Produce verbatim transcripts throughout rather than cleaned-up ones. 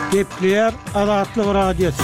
Gepleyer Azatlyk radiosu.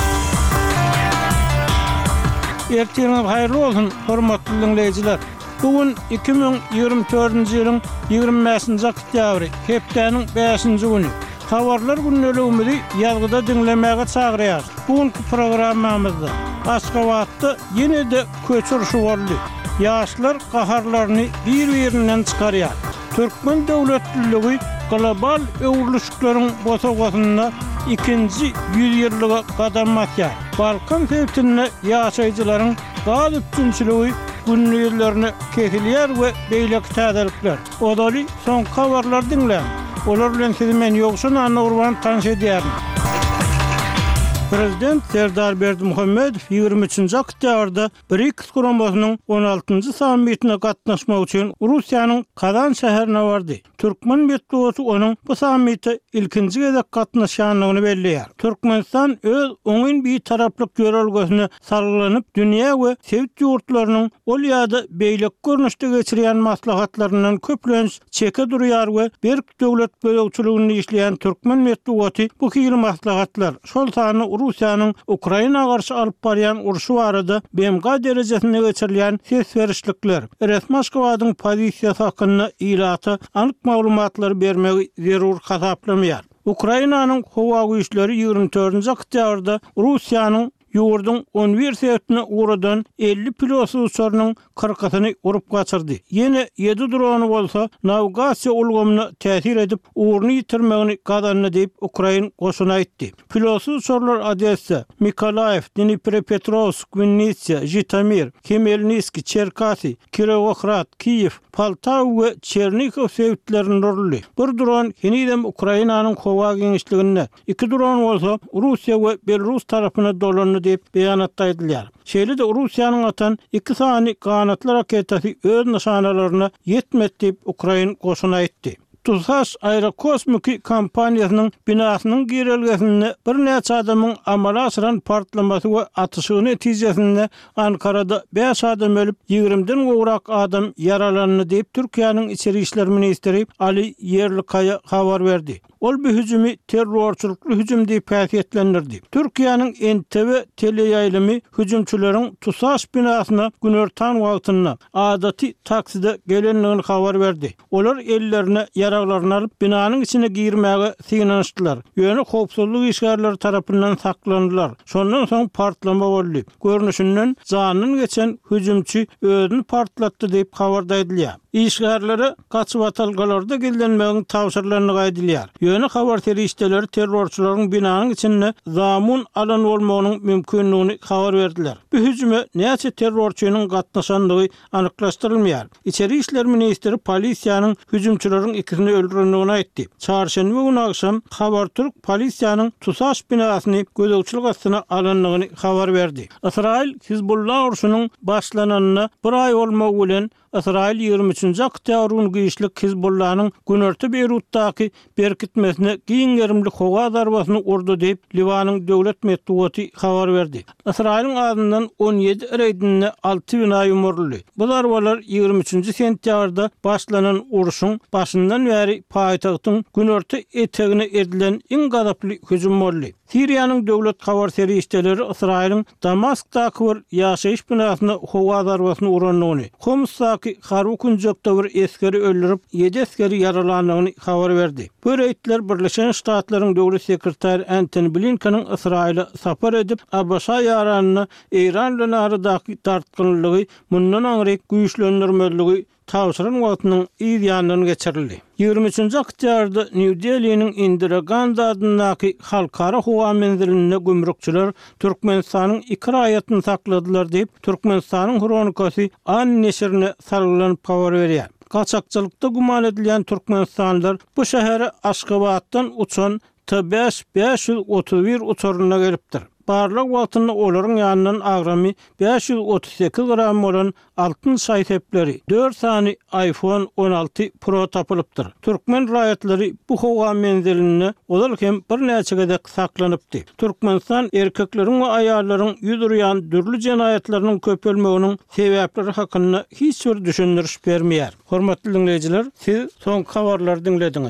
Ertiňiz haýyrly bolsun, hormatly dinleýijiler. Bugün iki bin ýygrimi dördünji ýylyň ýygrimi beşinji oktýabry, hepdeniň beşinji güni. Habarlar günneligimizi ýazgyda dinlemäge çagyrýar. Bugünkü programmamyzda Aşgabatda ýene-de köçürüşi boldy. Ýaşlar gaharlaryny bir-birinden çykarýar. Türkmen döwletliligi global öwrülüşiklaryň bosagyna ikinji ýüzýyllyga gadam atýar. Balkan sebitinde ýaşaýjylaryň gaz üçinçiligi günlüklerini kesilýär we beýleki täzelikler. Odaly son habarlar dinleyin. Olar bilen sizi men ýokşun anurwan tanış edýärim. Prezident Serdar Berdimuhammedow ýygrimi üçinji oktýabrda BRICS guramasynyň on altynjy sammitine gatnaşmak üçin Russiýanyň Kazan şäherine bardy. Türkmen medeniýeti onuň bu sammitde ilkinji gezek gatnaşanlygyny belleýär. Türkmenistan öz oňyn bir taraplyk görelgesine sarylanyp dünýä we sevit ýurtlarynyň ol ýa-da beýlek görnüşde geçirýän maslahatlarynyň köplenç çeke durýar we berk döwlet bölekçiligini işleýän Türkmen medeniýeti bu hili maslahatlar şol sany Russiýanyň Ukraina garşy alyp barýan urşy barada B M G derejesinde geçirilýän ses berişlikler, resmi Aşgabatyň pozisiýasy hakynda ýylaty anyk maglumatlar bermegi zerur hasaplanmaýar. Ukrainanyň howa güýçleri ýygrimi dördünji oktýabrda Russiýanyň ýurdun on bir sebäpine uğradan elli pilotsuz uçarynyň kırkyny urup gaçyrdy. Ýene ýedi drony bolsa nawigasiýa ulgamyna täsir edip uğurny ýitirmegini gadanna diýip Ukraina goşuny aýtdy. Pilotsuz uçarlar Odessa, Mikolaev, Dnipropetrovsk, Vinnytsia, Zhytomyr, Khmelnytski, Cherkasy, Kirovohrad, Kiýew, Poltawa we Chernigov sebitlerinin rolly. Bir dron hinidem Ukrainanyň howa geňişliginde, iki dron bolsa Russiýa we Belarus tarapyna dolandy diýip beýanatda edilýär. Şeýle de Russiýanyň atan iki sany kanatly raketasi öz nişanalaryna ýetmedi diýip Ukraina goşuny aýtdy. Tusaş Aerokosmiki kompaniýasynyň binasynyň girelgesinde bir näçe adamyň amala aşyran partlamasy we atyşyny netijesinde Ankarada beş adam ölüp ýygrimiden gowrak adam yaralandy diýip Türkiýanyň içeri işler ministri Ali Yerlikaya habar berdi. Ol bu hüjümi terrorçulukly hüjüm diýip päsiyetlendirdi. Türkiýanyň N T V teleýaýlymy hüjümçüleriň Tusaş binasyna günörtan wagtyna adaty takside gelenligini habar berdi. Olar ellerine yaraglaryny alyp binanyň içine girmäge sygnanyşdylar. Ýöne howpsuzlyk işgärleri tarapyndan saklandylar. Şondan soň partlama boldy. Görnüşinden janyny geçen hüjümçi özüni partlatdy diýip habarda edilýär. İşgärlere gaçyp atalgalarda geldenmegiň tawsirlerini gaýdylýar. Ýöne habar terişdeleri terrorçularyň binanyň içinde zamun alan bolmagynyň mümkinligini habar berdiler. Bu hüjüme näçe terrorçynyň gatnaşandygy anyklaşdyrylmaýar. İçeri işler ministri polisiýanyň hüjümçüleriň ikisini öldürendigini aýtdy. Çarşamba günü akşam Habartürk polisiýanyň Tusaş binasyny gözegçilik astyna alanlygyny habar berdi. Israil Hizbullah urşunyň başlananyna bir ay bolmagy bilen Israil ýygrimi üçinji oktýabryň güýçlik Hizbullahnyň günörtü Beýrutdaky berkitmesine giň gerimli howa darbasyny urdy diýip Liwanyň döwlet medeniýeti habar berdi. Israilň adyndan on ýedi reýdine alty bina ýumurly. Bu darbalar ýygrimi üçinji sentýabrda başlanan urşuň başyndan bäri paýtagtyň günörtü etegine edilen iň gadaply hüjüm boldy. Siriýanyň döwlet habar terişdeleri Israilň Damaskdaky bir ýaşaýyş binasyna howa darbasyny uranlygyny, Homsdaky harby kunjakda bir eskeri öldürüp ýedi eskeri yaralanlygyny habar berdi. Bu reýtler Birleşen Ştatlaryň döwlet sekretary Antony Blinken'in Israil'e sapar edip Abbas'a yaranyny Eýran bilen aradaky tartgynlygy mundan aňryk güýçlendirmeligi tawşyran wagtynyň ýanlygyny geçirildi. ýygrimi üçinji oktýabrda New Delhi'niň Indira Gandhi adynaky halkara howa menziline gümrükçüler Türkmenistanyň iki raýatyny sakladylar diýip Türkmenistanyň Kronikasy an neşrine sarylanyp habar berýär. Gaçakçylykda guman edilýän türkmenistanlylar bu şähere Aşgabatdan uçan T beş beş yüz otuz bir uçaryna gelipdir. Barlyk wagtynda olaryň ýanyndan agramy beş yüz otuz sekiz gram bolan altyn şaýtepleri, dört sany iPhone on alty Pro tapylypdyr. Türkmen raýatlary bu howa menziline olar hem bir näçe gezek saklanypdy. Türkmenistan erkekleriň we aýallaryň ýüzürýän dürli jenaýatlarynyň köpelmeginiň sebäpleri hakynda hiç bir düşündiriş bermeýär. Hormatly dinleýijiler, siz soň habarlary dinlediňiz.